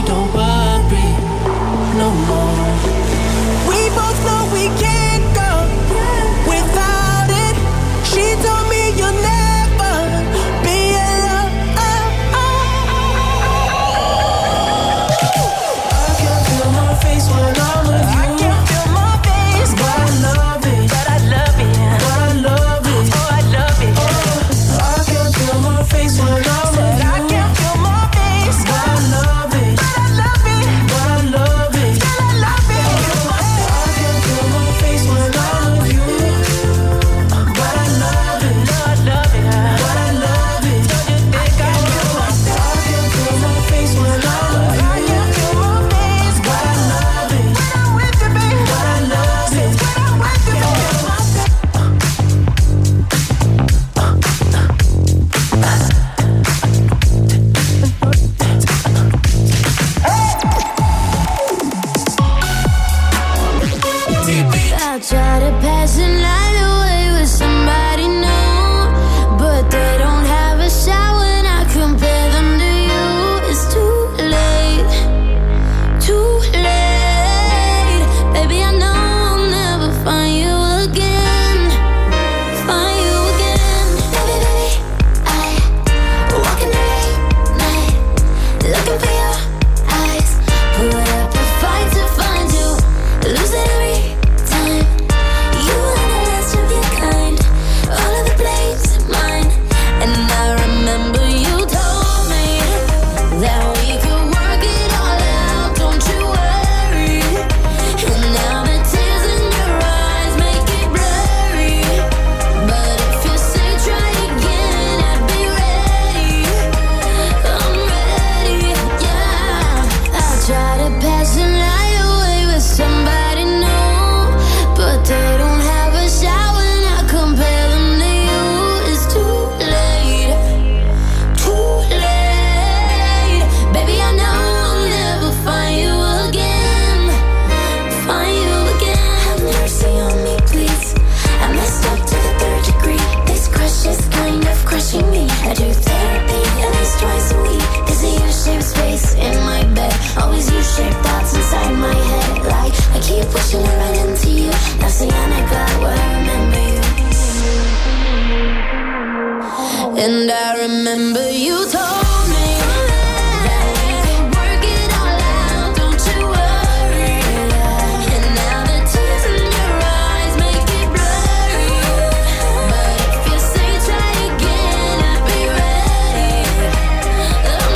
don't worry no more. We both know we can't go without it. She told me you'll never be alone. I can feel my face when I'm with you. I can feel my face, but I love it. But I love it. But I love it. Oh, I love it. Oh, I can feel my face when I'm with you. I can feel my face, but I love it. But I love it. But I love it. Still I love it. I can feel my face when I'm with you. But I love it. No, I love it. But I love it. Don't you think I feel my face? I can feel my face when I'm with you. I can feel my face, but I love it. When I'm with you, baby. But I love it. When I'm with you, baby. I try to pass the night away with somebody new, but they don't have a shot when I compare them to you. It's too late, too late. Baby, I know I'll never find you again, find you again. Baby, baby, I walk in the late night, looking for your eyes. Put up a fight to find you, lose it every time. You are the last of your kind, all of the blame's mine. And I remember you told me that we could work it all out, don't you worry. And now the tears in your eyes make it blurry. But if you say try again, I'd be ready. I'm ready, yeah. I try to pass the night away with somebody new, but they don't have a shot when I compare them to you. It's too late, too late. Baby, I know I'll never find you again, find you again. Have mercy on me, please. I messed up to the third degree. This crush is kind of crushing me. I do therapy at least twice a week. There's a U-shaped space in my bed, always U-shaped thoughts inside my head. Like I keep pushing to run into you. Now see I got where I remember you. And I remember you told me that we could work it all out, don't you worry. And now the tears in your eyes make it blurry. But if you say try again, I'd be ready. I'm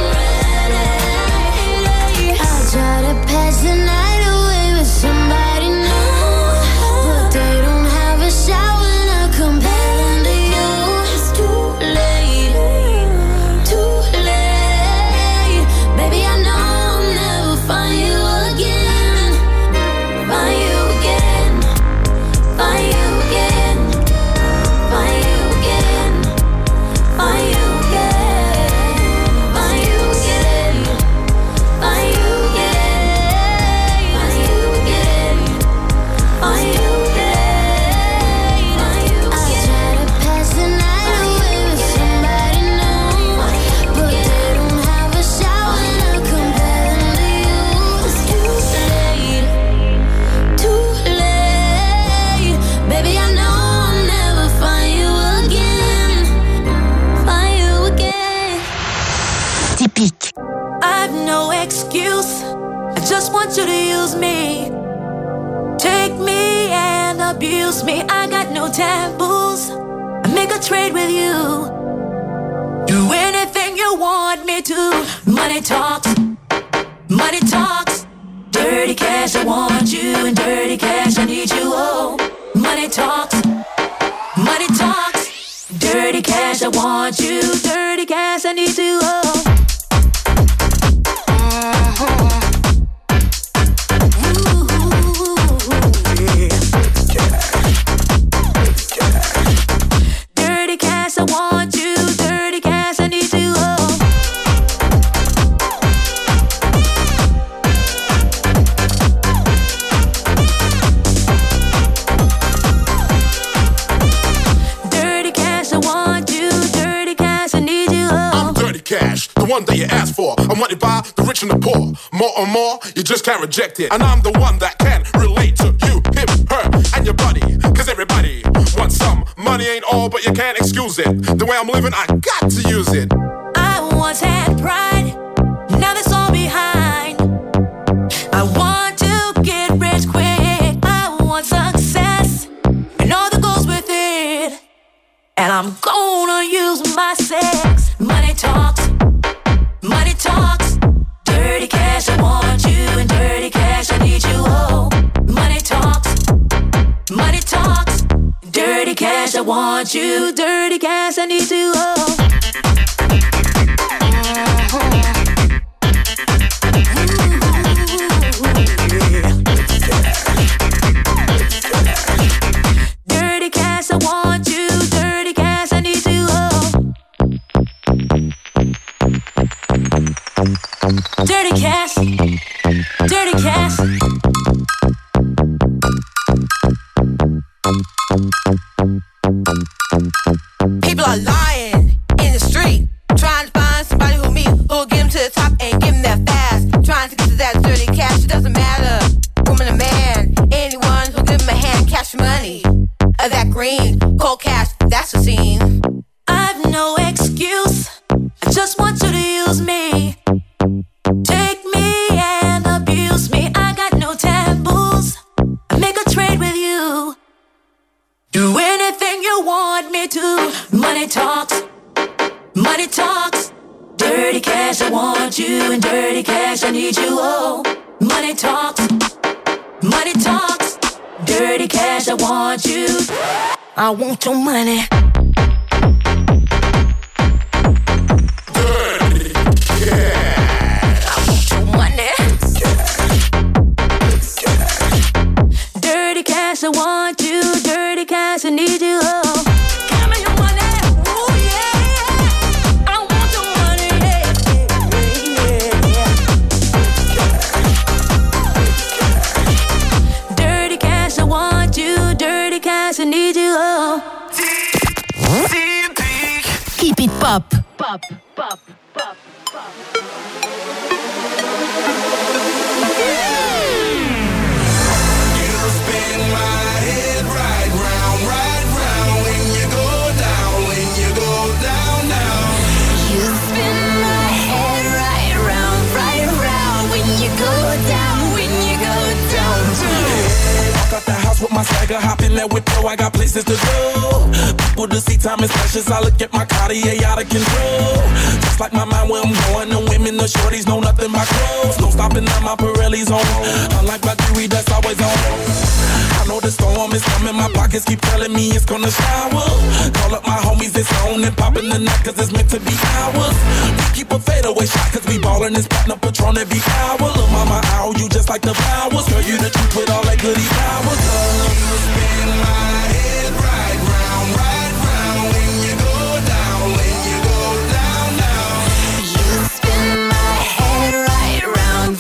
ready. I try to pass the night away with somebody new, but they don't have a shot when I compare them to you. It's too late, too late. Baby, I know I'll never find you again, find you again, find you again, find you again, find you again, find you again, find you again, find you again, find you again, find you again. I try to pass the night away with somebody new, but they don't have a shot when I compare them to you. It's too late, too late. Baby, I know I'll never find you again, find you again. Typique. I've no excuse. I just want you to use me. Take me and abuse me. I got no taboos. I make a trade with you. Do anything you want me to. Money talks. Money talks. Dirty cash, I want you. And dirty cash, I need you. Oh, money talks. Money talks. Dirty cash, I want you. Dirty cash, I need you. Oh. Dirty cash, I want you. Dirty cash, I need you. Oh. Dirty cash, I want you. Dirty cash, I need you. Oh. I'm dirty cash, the one that you asked for. I'm wanted by the rich and the poor. more and more, you just can't reject it. And I'm the one that can relate to you, him, her, and your buddy. Cause everybody wants some. Money ain't all, but you can't excuse it. The way I'm living, I got to use it. I once had pride, now that's all behind. I want to get rich quick. I want success and all that goes with it. And I'm gonna use my sex. Money talks, money talks. Dirty cash, I want you, and dirty cash, I need you. Oh, money talks, money talks. Dirty cash, I want you, dirty cash, I need you. Oh. Dirty cash, I want you, dirty cash, I need you. Oh. Dirty cash, dirty cash. People are lying in the street, trying to find somebody who'll get them to the top and give them that fast. Trying to get to that dirty cash, it doesn't matter, woman or man. Anyone who'll give them a hand, cash money, or that green, cold cash, that's the scene. I've no excuse, I just want you to use me. Take me and abuse me, I got no taboos. I make a trade with you. Do anything you want me to. Money talks, money talks. Dirty cash, I want you, and dirty cash, I need you. Oh, money talks, money talks. Dirty cash, I want you. I want your money. I want your money. Dirty cash, I want you. Dirty cash, I need you. Oh, give me your money. Oh yeah, I want your money. Yeah. Dirty cash, I want you. Dirty cash, I need you. Oh. Keep it pop. Pop, pop, pop, pop. With my swagger, hop in that whip, I got places to go. People to see, time is precious. I look at my Cartier out of control. Just like my mind where I'm going, the women, the shorties know nothing but clothes. No stopping at my Pirelli's on. Unlike Mercury, that's always on. I know the storm is coming, my pockets keep telling me it's gonna shower. Call up my homies, it's on and popping the night, cause it's meant to be ours. We keep a fadeaway shot, cause we ballin' this platinum Patron every hour. Look, mama, ow, you just like the flowers. Girl, you the truth with all that goody powers. You spin my head right round when you go down, when you go down, down. You spin my head right round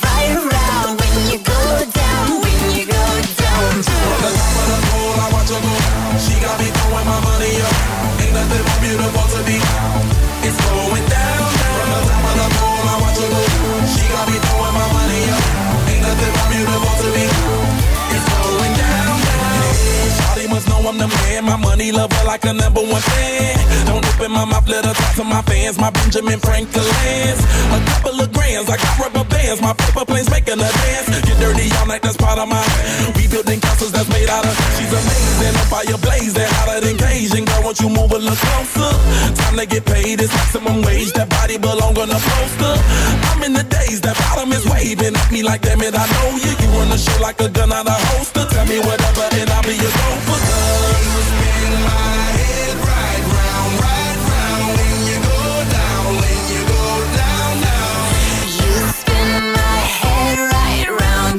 when you go down, when you go down. From the top of the pole, I watch her go. She got me throwing my money up. Ain't nothing more beautiful to me. It's going down, down. From the top of the pole, I watch her go. She got me throwing my money up. Ain't nothing more beautiful to me. It's going down, down. Shawty must know I'm the man. My money lover like a #1 fan. Don't open my mouth, let her talk to my fans. My Benjamin Franklin's. A couple of grands, I got rubber bands. My paper planes making a dance. Get dirty all night, that's part of my. We building castles that's made out of. She's amazing, a fire blazing, hotter than Cajun. Girl, won't you move a little closer? Time to get paid, it's maximum wage. That body belong on a poster. I'm in the days, that bottom is waving at me like, damn it, I know you. You run the show like a gun out of holster. Tell me whatever and I'll be your gopher. You spin my head right round when you go down, when you go down, down. You spin my head right round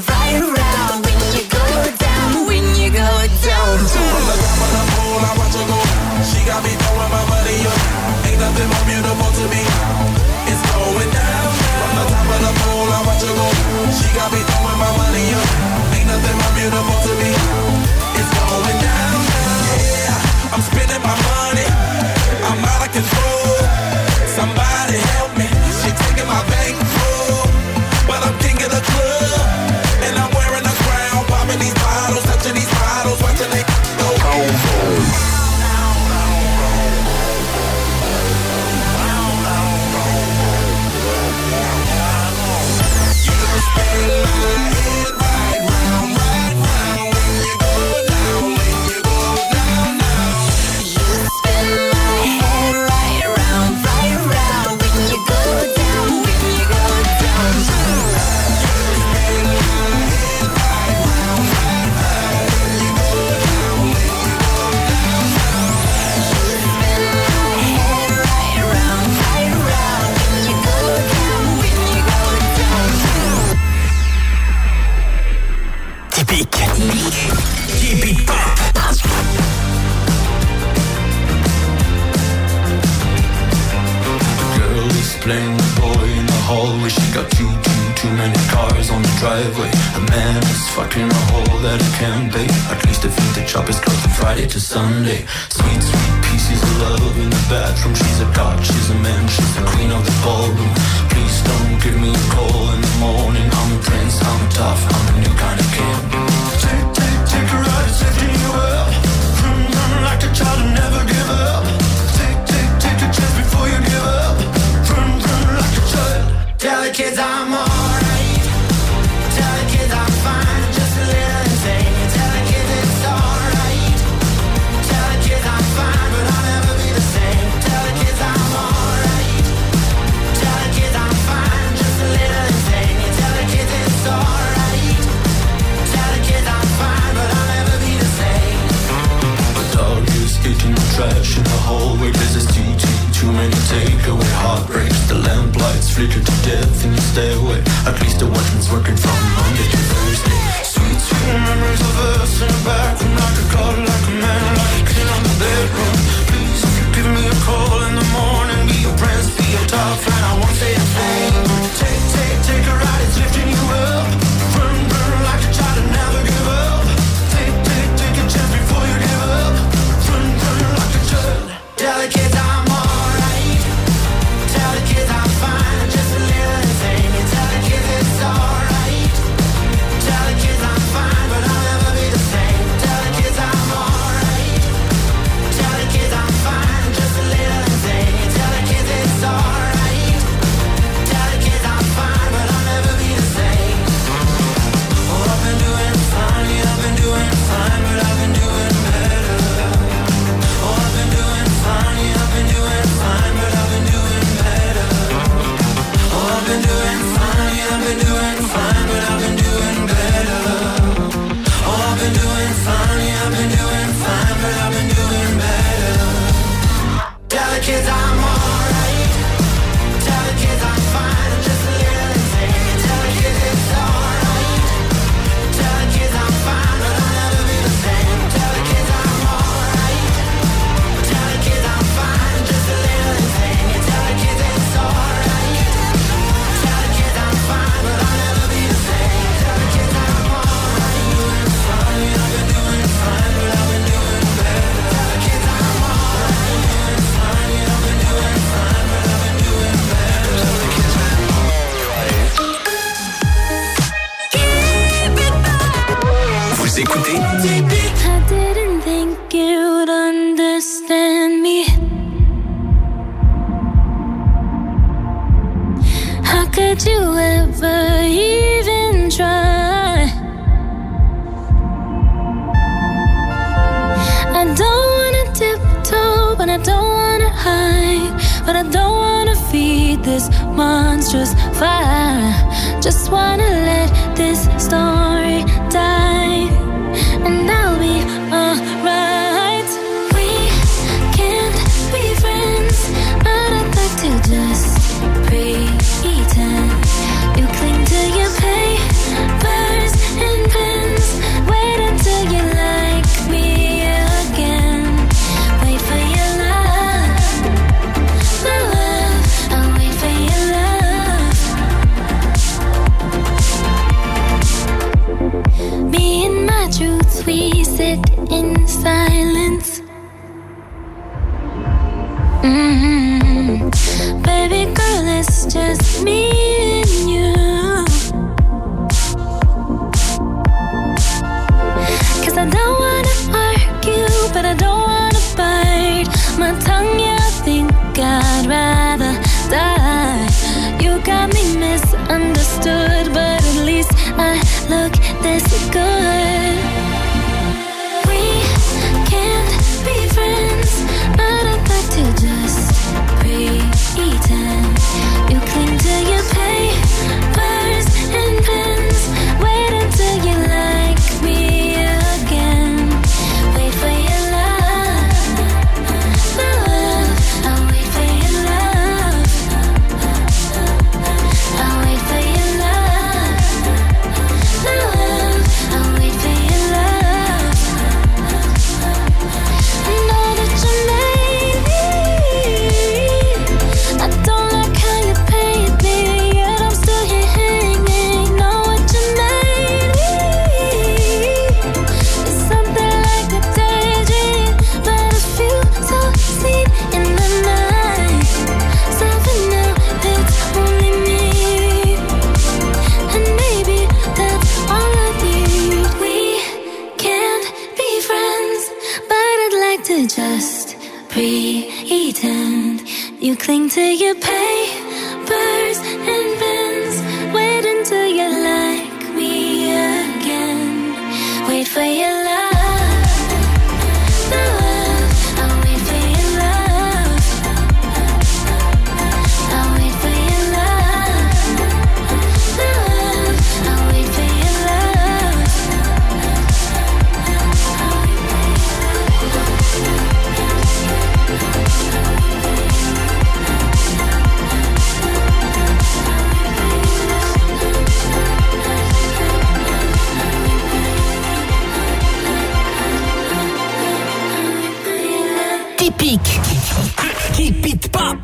when you go down, when you go down. From the top of the pole, I watch her go. She got me throwing my money up. Ain't nothing more beautiful to me. It's going down, down. From the top of the pole, I watch her go. She got me throwing my money up. Ain't nothing more beautiful to me. It's going down, down. Yeah, I'm spending my money. I'm out of control. Somebody help me. She taking my bankroll, but I'm king of the Keep it pop. Girl is playing the boy in the hallway. She got too many cars on the driveway. A man is fucking a hole that it can pay. At least I think the job is closed from Friday to Sunday. Sweet pieces of love in the bathroom. She's a god, she's a man, she's the queen of the ballroom. Please don't give me a call in the morning. I'm a prince, I'm tough, I'm a new kind of king. Take a ride, it's lifting you up. Run like a child and never give up. Take a chance before you give up. Run like a child. Tell the kids I'm alright. Tell the kids I'm fine, just a little insane. Tell the kids it's alright. Tell the kids I'm fine, but I'll never be the same. Tell the kids I'm alright. Tell the kids I'm fine, just a little insane. Tell the kids it's alright. Tell the kids I'm fine, but I'll never be the same. The dog is eating the trash in the hallway. There's a too many takeaway heartbreaks. The lamplights flicker to death in your stairway. At least the watchman's working from Monday to Thursday. Sweet memories of us in the back room. Like a god, like a man, like a king on the bedroom. Please, if you give me a call in the morning, be your prince, be your top fan, I won't say a thing. Take a ride, it's lifting you up. Run like a child and never give up. Take a chance before you give up. Run like a child. Tell the kids I'm alright. Tell the kids I'm fine, just a little insane. Tell the kids it's alright. Tell the kids I'm fine, but I'll never be the same. Tell the kids I'm alright. Tell the kids I'm fine, just a little insane. Tell the kids it's alright. Tell the kids I'm fine, but I'll never be the same. Oh, I've been doing fine, yeah, I've been doing fine, but I've been doing better. Oh, I've been doing fine, yeah, I've been doing fine, but I've been doing better. Oh, I've been doing fine, yeah, I've been doing fine, but I've been doing better. Oh, I've been doing fine, yeah, I've been doing fine, but I've been doing better. Tell the kids I'm alright. Tell the kids I'm fine, I'm just a little insane. Tell the kids it's alright. Tell the kids I'm fine, but I'll never be the same. Tell the kids I'm alright. Tell the kids I'm fine, just a little insane. Tell the kids it's alright. Tell the kids I'm fine, but I'll never be the same. Tell the kids I'm alright. Doing fine, I've been doing fine, but I've been doing better. Tell the kids I'm alright. Doing fine, I've been doing fine, but I've been doing better. Tell the kids I'm alright. Vous écoutez I didn't think you'd understand me. How could you ever even try? I don't wanna tiptoe, but I don't wanna hide. But I don't wanna feed this monstrous fire. Just wanna let this story die, and I'll be alright. We can't be friends, but I'd like to just pretend. You cling to your papers and pens. Wait until you like me again. Wait for your love, my love. I'll wait for your love. Me and my truths, we sit in silence. Baby girl, it's just me and you. 'Cause I don't wanna argue, but I don't wanna bite my tongue. Yeah, I think I'd rather die. You got me misunderstood, but at least I look this good. We can't be friends, but I'd like to just pretend. You cling to your pain. pretend. You cling to your papers and pens. Wait until you like me again. Wait for your love. I'll wait for your love. I'll wait for your love. I'll wait for your love. Typique. Keep it pop.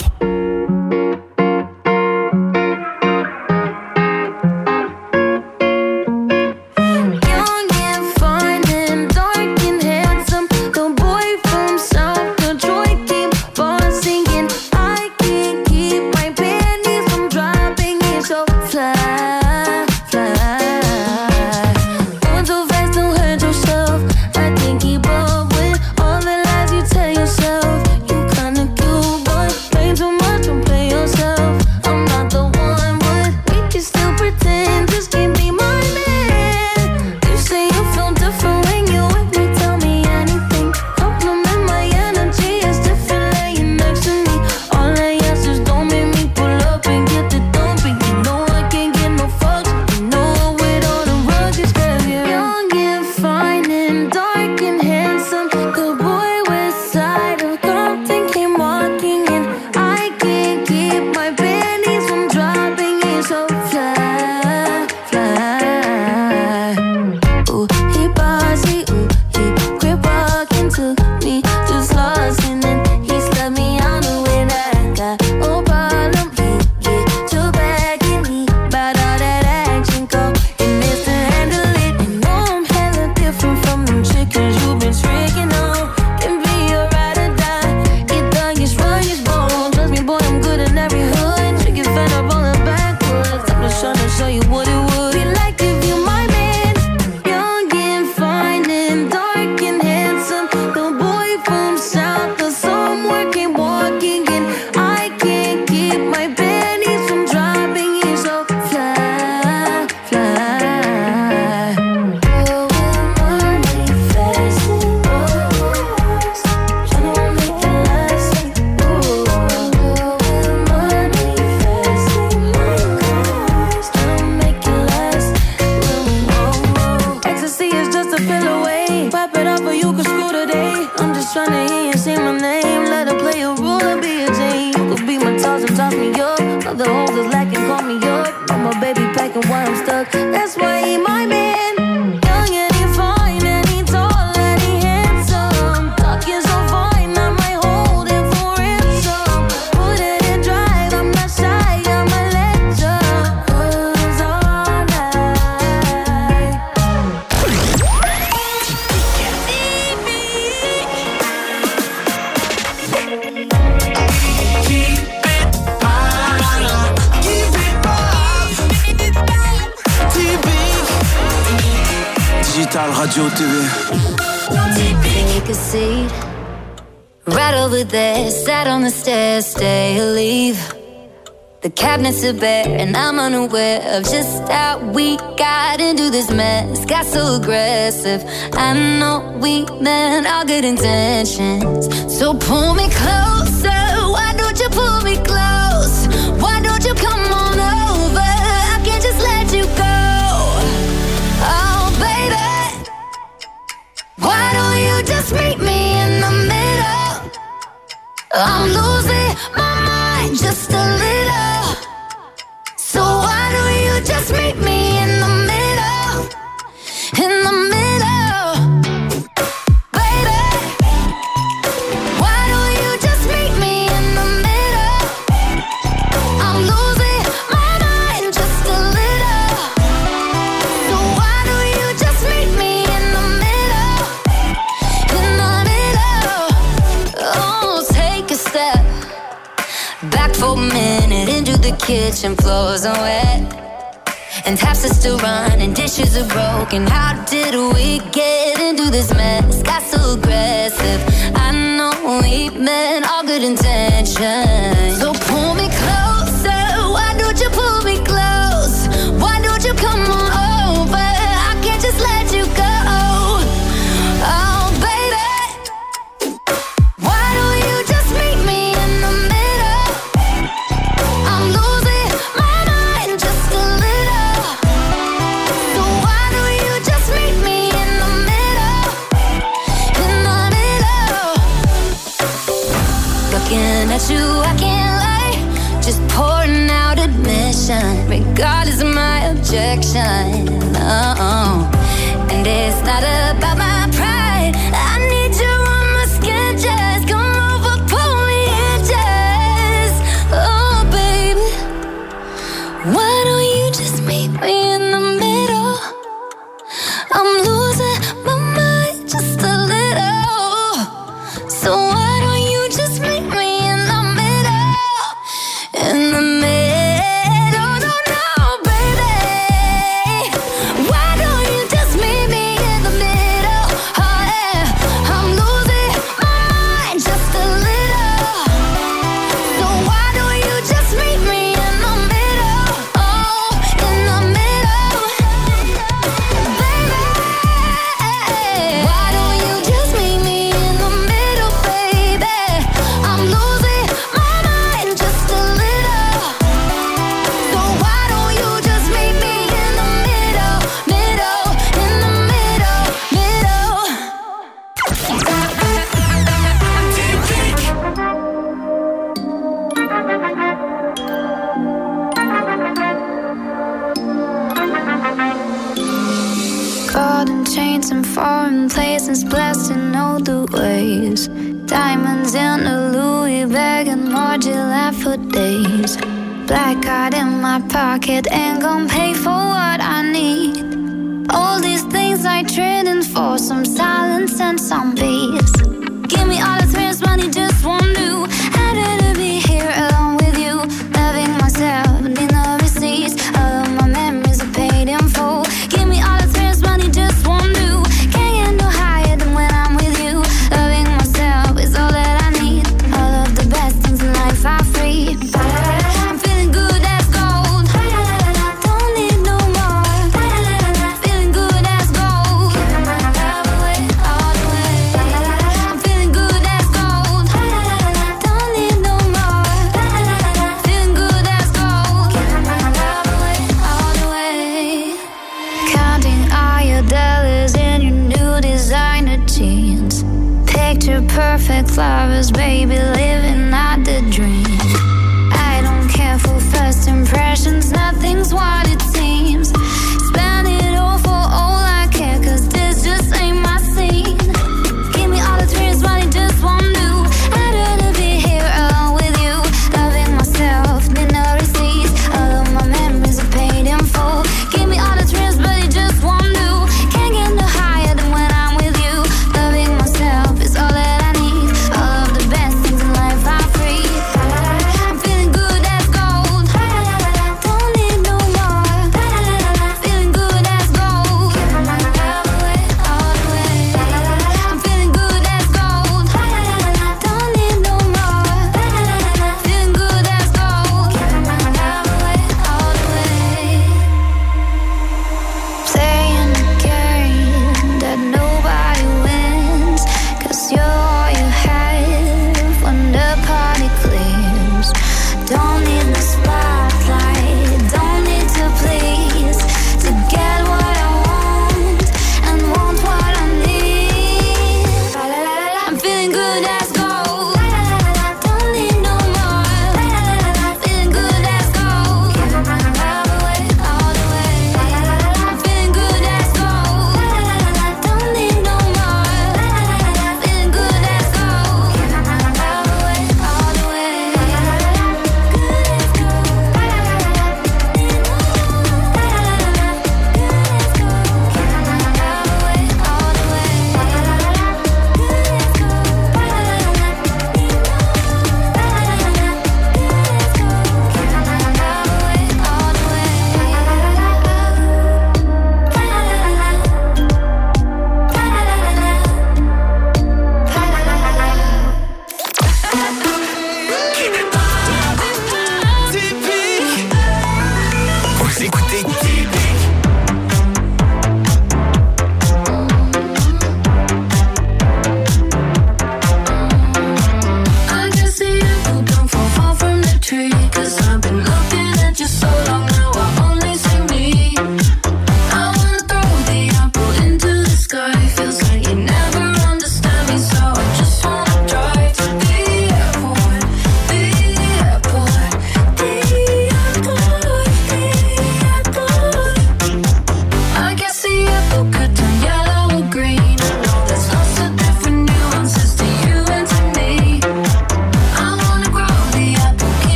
Radio TV. Take a seat right over there, sat on the stairs, stay or leave. The cabinets are bare and I'm unaware of just how we got into this mess. Got so aggressive, I know we meant all good intentions. So pull me closer, why don't you pull me close? Why don't you come on over, I can't just let you go. Oh baby, why don't you just meet me in the middle? I'm losing my mind just a little. So why don't you just meet me in the middle? In the middle, baby. Why don't you just meet me in the middle? I'm losing my mind just a little. So why don't you just meet me in the middle? In the middle. Oh, take a step back for a minute into the kitchen, floors are wet. and taps are still running, dishes are broken. How did we get into this mess? Got so aggressive. I know we meant all good intentions. So pull me closer. Why don't you pull me close? Why don't you come on over? I can't just let you go. Oh, baby, why don't you just meet me in the middle? I'm losing my mind just a little. So why don't you just meet me in the middle? In the middle. Looking at you, I can't lie. Just pouring out admission, regardless of my objection. Oh, and it's not about my pride. I need you on my skin, just come over, pull me in, just. Oh, baby, why don't you just meet me in the middle? I'm losing my mind just a little. So why don't you just meet me in the middle? In the middle, no, baby. Why don't you just meet me in the middle? Oh, yeah. I'm losing my mind just a little. So why don't you just meet me in the middle? Oh, in the middle, baby. Why don't you just meet me in the middle, baby? I'm losing my mind just a little. So why don't you just meet me in the middle, middle, in the middle, middle. Golden chains and foreign places, blasting all the ways. Diamonds in a Louis bag and more Gillette for days. Black card in my pocket, ain't gon' pay for what I need. All these things I trading for some silence and some peace. Give me all the thrills, money just won't do. I'd rather be here alone with you, loving myself, need no receipts. All of my memories are paid in full. Give me all the thrills, money just won't do. Can't get no higher than when I'm with you. Loving myself is all that I need. All of the best things in life are free. I'm feeling good as gold. Don't need no more. Feeling good as gold. Giving my love away all the way. I'm feeling good as gold. Don't need no more. Feeling good as gold. Giving my love away all the way. Counting all your dollars in your new designer jeans. Picture perfect flowers, baby, living out the dream. I don't care for first impressions, nothing's what it seems. Spend it all for all I care, 'cause this just ain't my scene. Give me all the thrills, money just won't do. I'd rather be here alone with you, loving myself, need no receipts. All of my memories are paid in full. Give me all the thrills, but it just won't do. Can't get no higher than when I'm with you. Loving myself is all that I need. All of the best things in life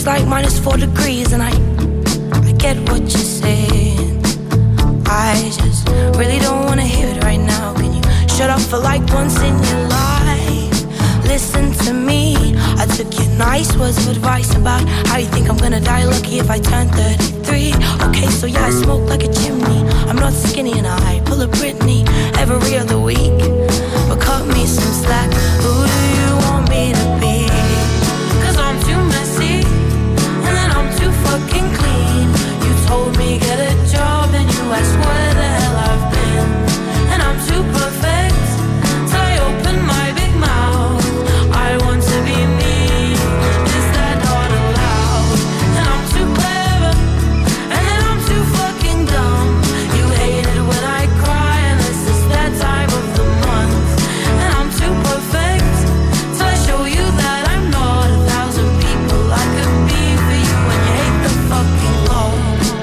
like -4 degrees, and I get what you're saying. I just really don't wanna hear it right now. Can you shut up for like once in your life? Listen to me. I took your nice words of advice about how you think I'm gonna die lucky if I turn 33. Okay, so yeah, I smoke like a chimney. I'm not skinny and I pull a Britney every other week. But cut me some slack. Who do you want me to be? 'Cause I'm too messy and then I'm too fucking clean. You told me get a job and you asked where the hell I've been. And I'm too perfect till I open my big mouth. I want to be me. Is that not allowed? And I'm too clever and then I'm too fucking dumb. You hate it when I cry and this is that time of the month. And I'm too perfect till I show you that I'm not 1,000 people I could be for you. And you hate the fucking Lord.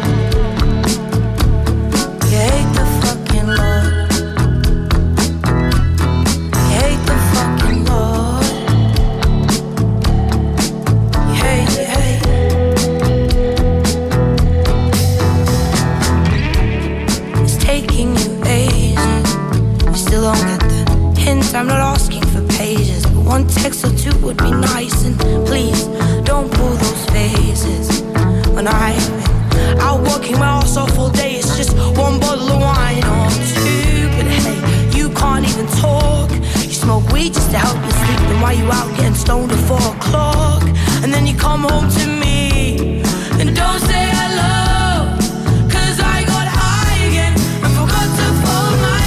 You hate the fucking Lord. You hate the fucking Lord. You hate, you hate. It's taking you ages. You still don't get the hint. I'm not asking for pages, but one text or two would be nice. And please don't pull those faces. When I've been out working my ass off all day, it's just one bottle of wine or two. But hey, you can't even talk. You smoke weed just to help you sleep. Then why you out getting stoned at 4 o'clock? And then you come home to me and don't say hello. 'Cause I got high again and forgot to fold my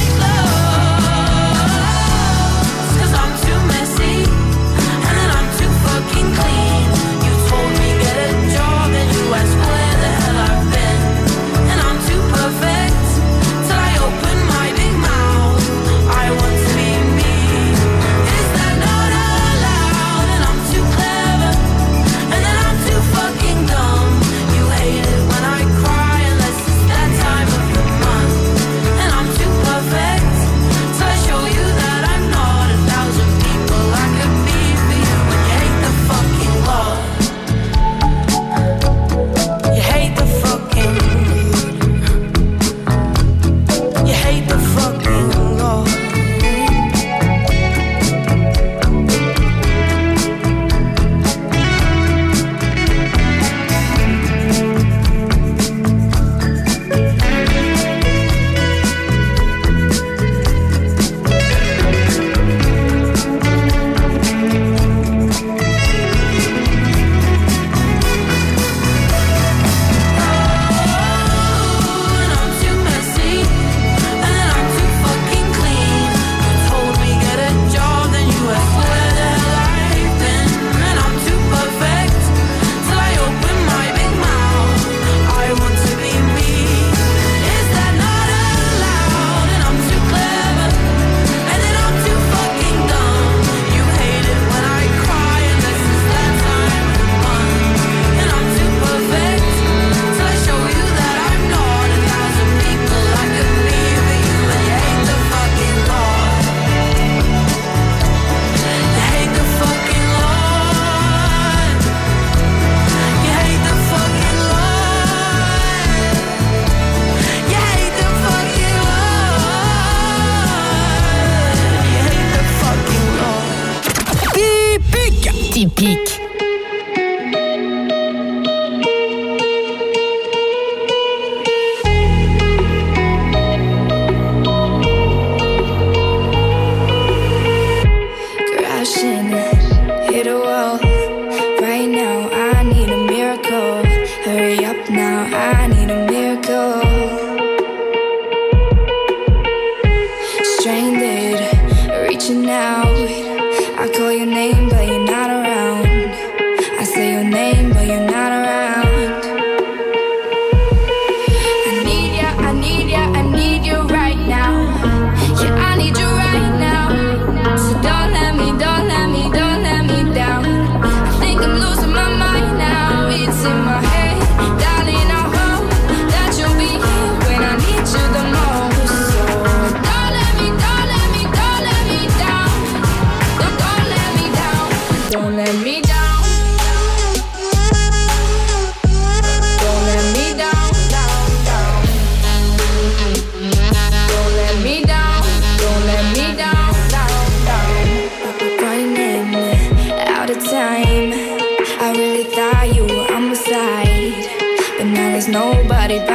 clothes. 'Cause I'm too messy and then I'm too fucking clean. You told me get a job and you asked where the hell I've been. And I'm too perfect till I open my big mouth. I want to be me. Is that not allowed? And I'm too clever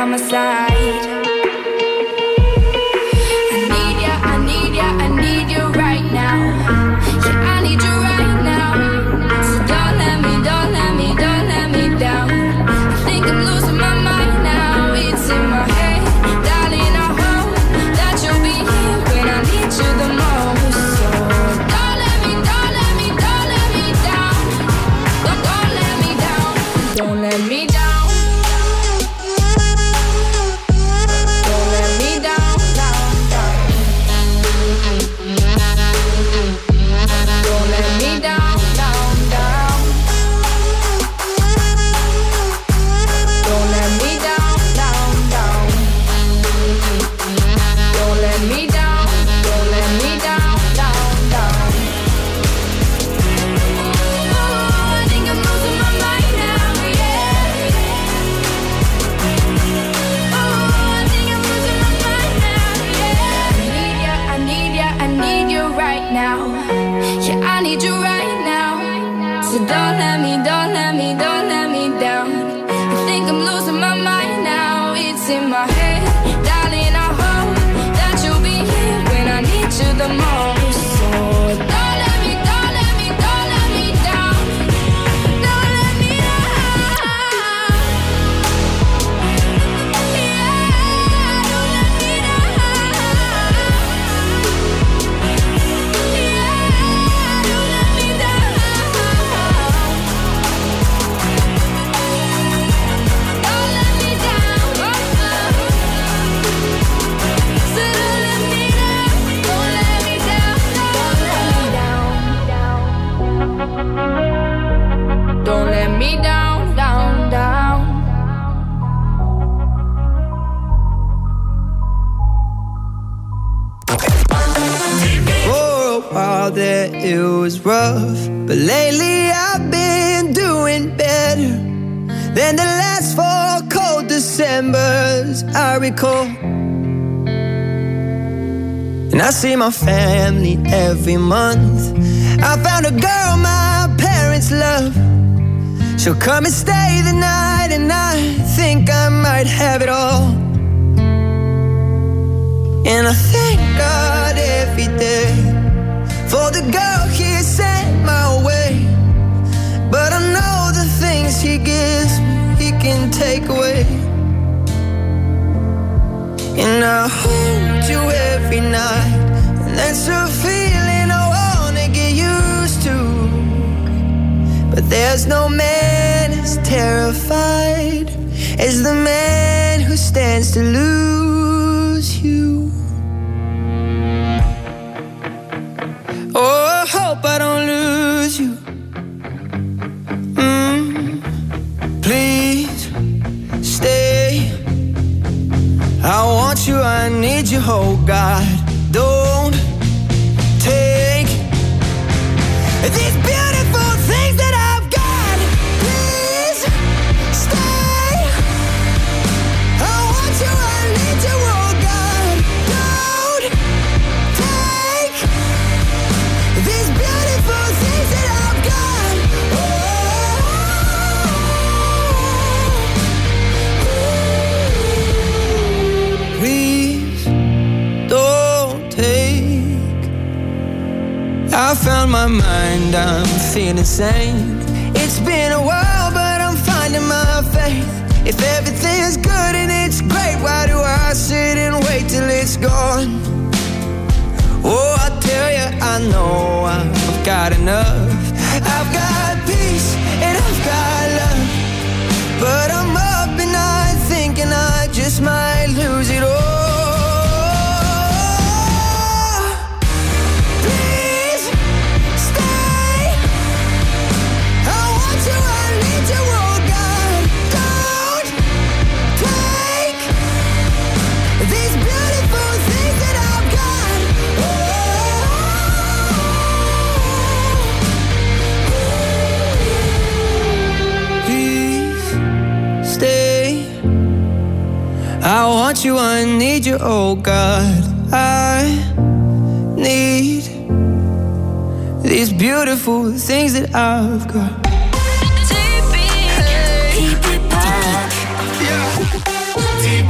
by my side. I need ya, I need ya, I need you right now. Yeah, I need you right now. So don't let me, don't let me, don't let me down. I think I'm losing my mind now. It's in my head, darling, I hope that you'll be here when I need you the most. So don't let me, don't let me, don't let me down. Don't let me down. Don't let me down. It was rough, but lately I've been doing better than the last 4 cold Decembers I recall. And I see my family every month. I found a girl my parents love. She'll come and stay the night, and I think I might have it all. And I thank God every day for the girl he sent my way. But I know the things he gives me, he can take away. And I hold you every night, and that's a feeling I wanna get used to. But there's no man as terrified as the man who stands to lose you. Oh, I hope I don't lose you. Please stay. I want you, I need you, oh God. Don't take these beautiful things that I've got. Please stay. I want you, I need you, oh God. Don't take these beautiful things that I've got. Please don't take. I found my mind, I'm feeling sane. It's been a while, but I'm finding my faith. If everything's good and it's great, why do I sit and wait till it's gone? Oh, I tell you, I know I've got enough. I've got peace and I've got love. But I'm up at night thinking I just might lose it all. Please stay. I want you, I need you, oh God. Don't take these beautiful things that I've got. Please stay. I want you, I need you, oh God. I need these beautiful things that I've got. Keep it pop.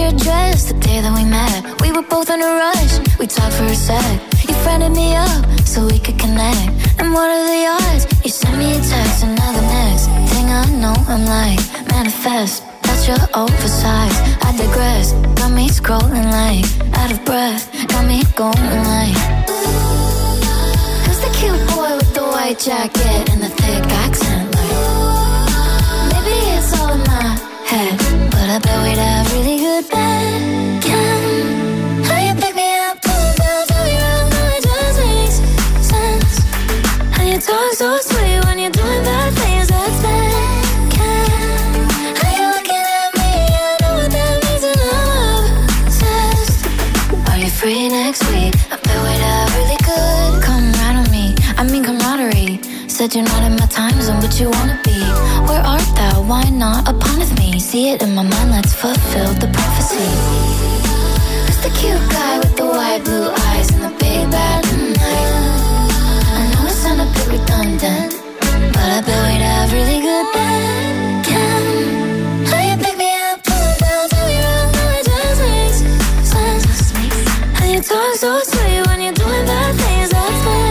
your dress the day that we met. We were both in a rush, we talked for a sec. You friended me up so we could connect. And what are the odds? You sent me a text and now the next thing I know I'm like, manifest. That's your oversized, I digress. Got me scrolling like, out of breath. Got me going like, who's the cute boy with the white jacket and the thick accent? Like, maybe it's all in my head, but I bet we'd have really good bed. How you pick me up, pull me down, tell me wrong, no it just makes sense. How you talk so sweet when you're doing bad things, that's bad. How you looking at me, I know what that means and I'm obsessed. Are you free next week? I bet we'd have really good. Come right on me, I mean camaraderie. Said you're not in my time zone, but you wanna be. Where art thou? Why not upon with me? See it in my mind, let's fulfill the prophecy. Who's the cute guy with the white blue eyes and the big bad night? I know it sound a bit redundant, but I bet we'd have really good bed. How you pick me up, pull me down, tell me wrong, no it just makes sense. How you talk so sweet when you're doing bad things, that's bad.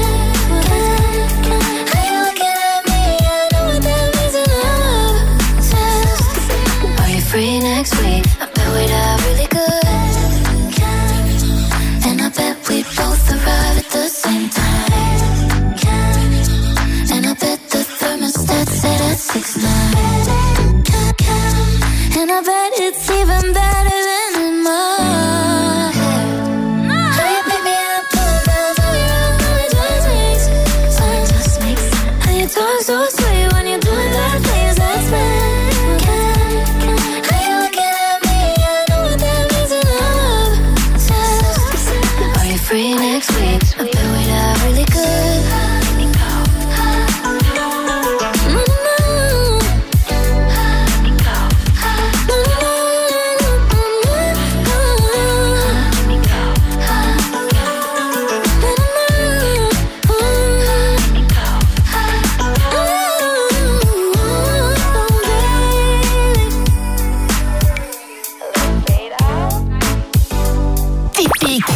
Free next week, I bet we'd have really good. And I bet we'd both arrive at the same time. And I bet the thermostat set at 6'9". And I bet it's even better than in my head. How you pick me up, pull me down, tell me wrong, no it just makes sense. How you talk so sweet when you're doing bad things, that's bad. Free next week, I bet we'd have really good. Let me go. Let me go. Let me go. Typique.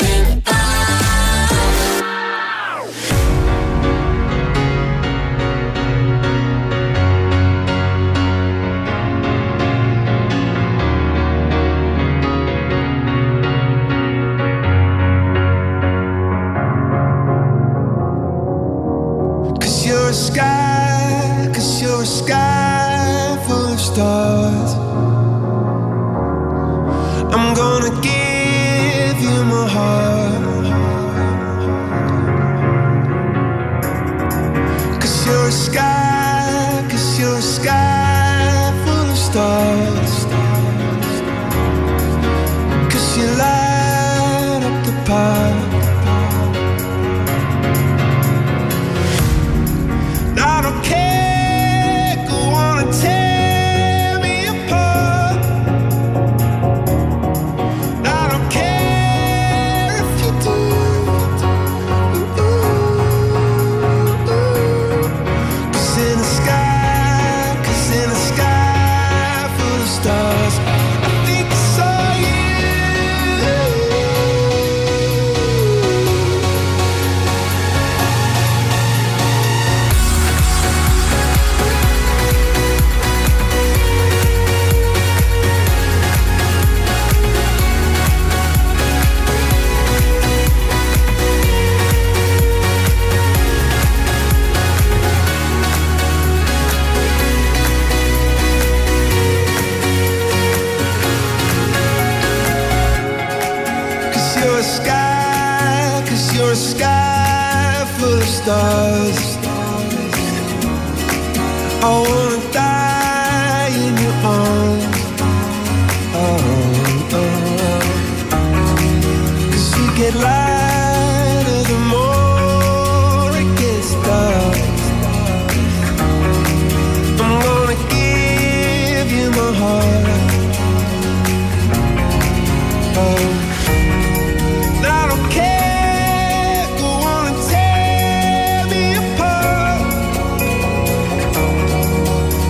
You're a sky full of stars. I'm gonna give you my heart. 'Cause you're a sky full of stars. 'Cause you light up the park. I don't care, go on and tear me apart. I don't care if you do. 'Cause in the sky full of stars, I think I saw you. You're a sky full of stars. I wanna die in your arms. Cause you get lighter the more it gets dark. I'm gonna give you my heart. I don't care, go on and tear me apart.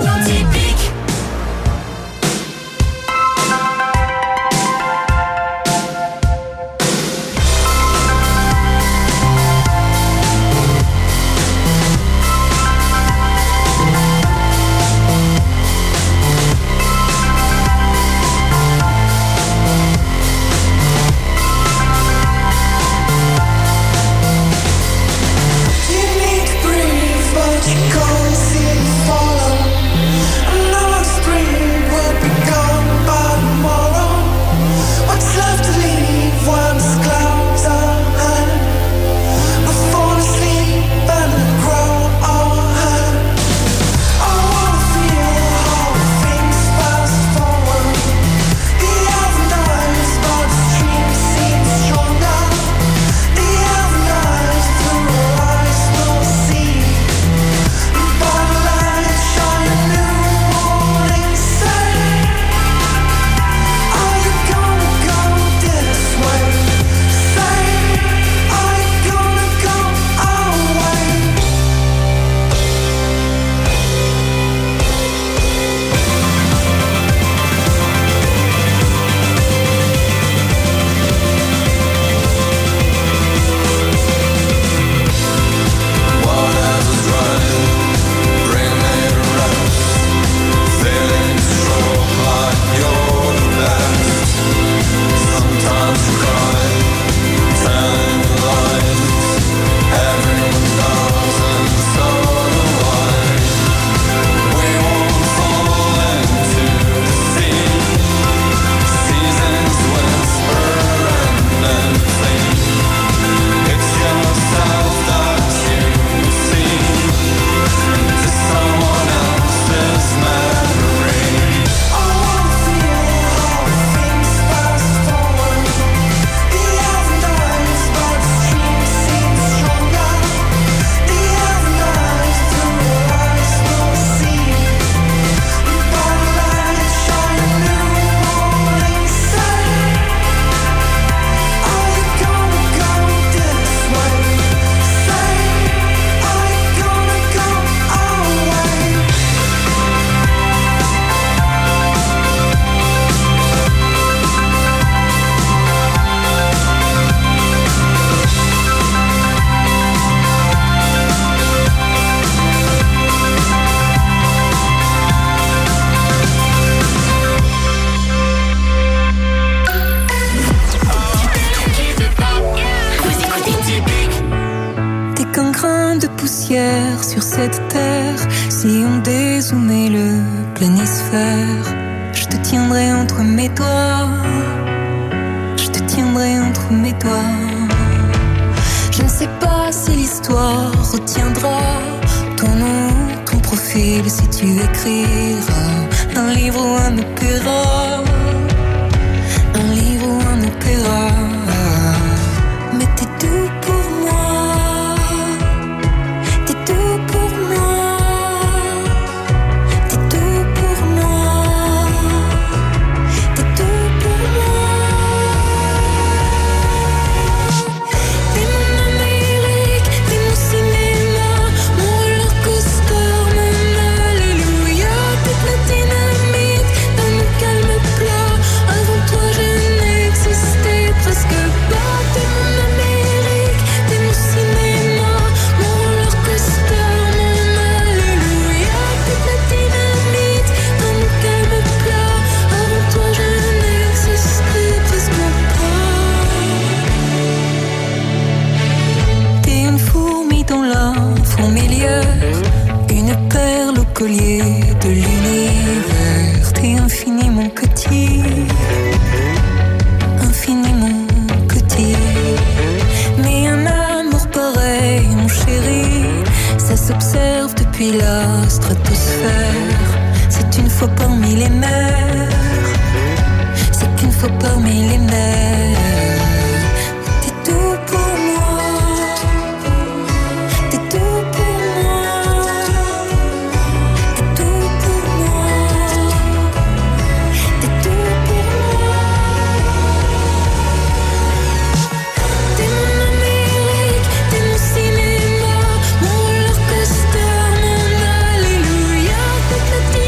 Typique. Sur cette terre, si on dézoomait le planisphère, je te tiendrai entre mes doigts, je te tiendrai entre mes doigts. Je ne sais pas si l'histoire retiendra ton nom, ton profil, si tu écriras un livre ou un opéra, un livre ou un opéra. Mais t'es tout pour moi. De l'univers, t'es infiniment petit, infiniment petit. Mais un amour pareil, mon chéri, ça s'observe depuis la stratosphère. C'est une fois parmi les mers, c'est qu'une fois parmi les mers. T'es tout pour moi. Petit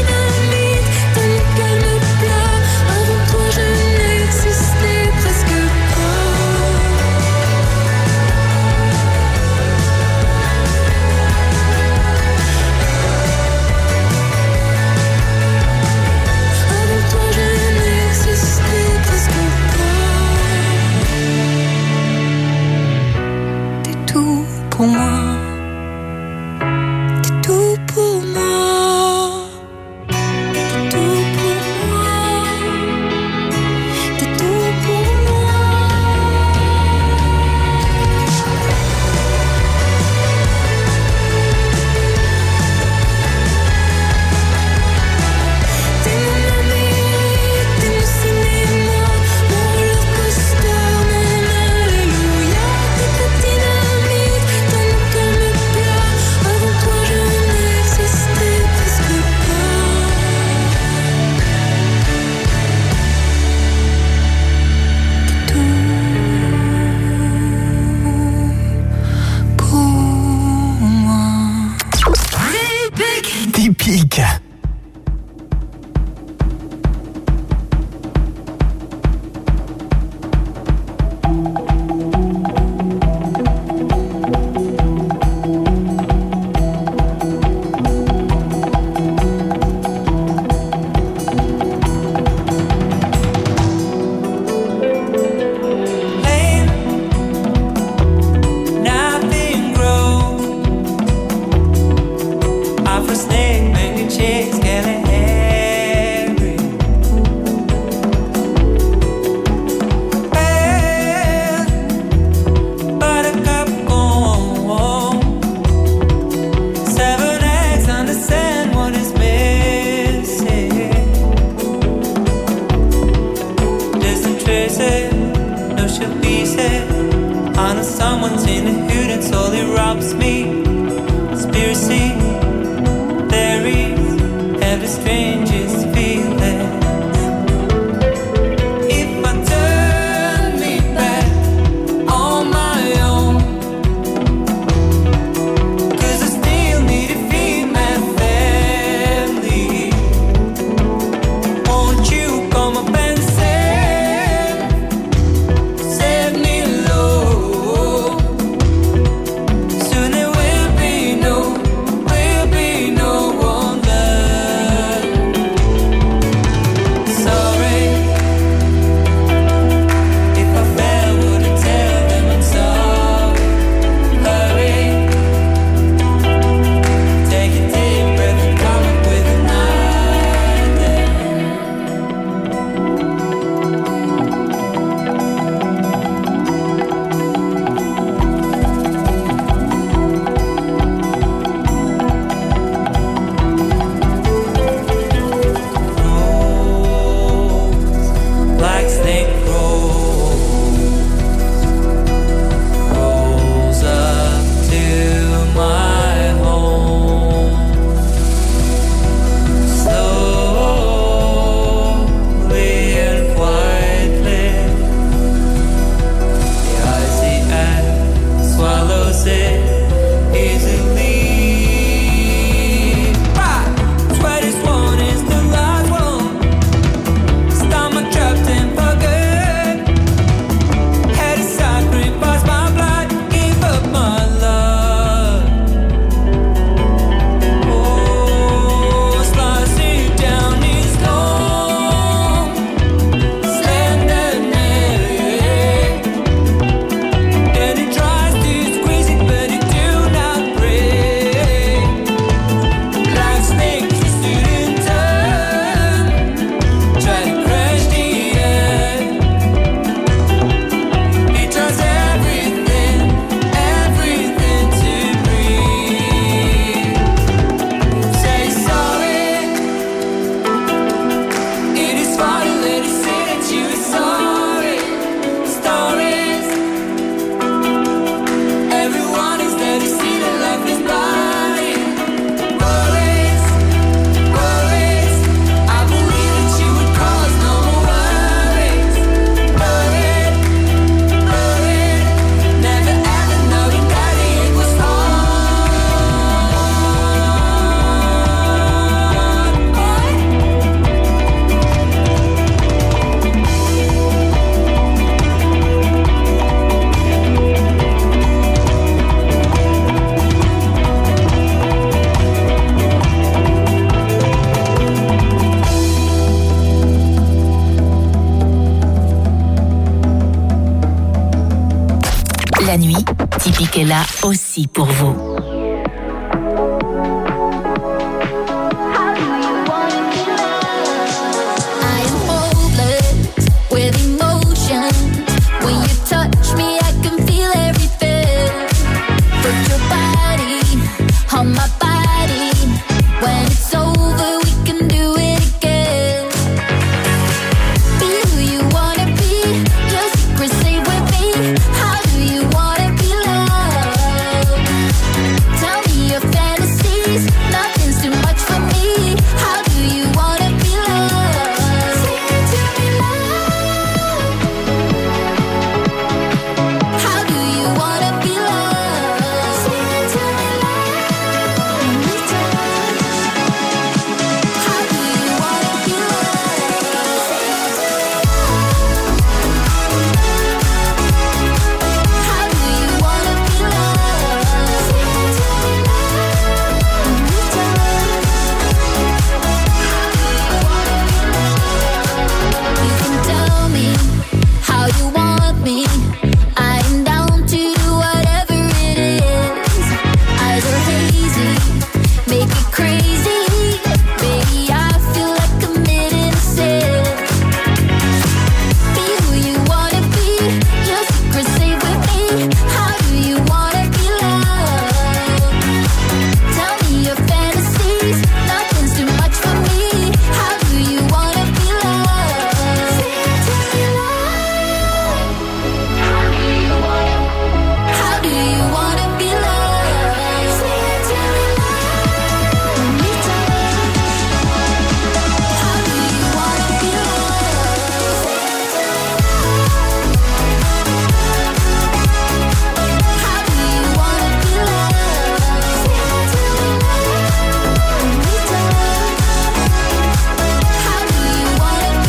est là aussi pour vous.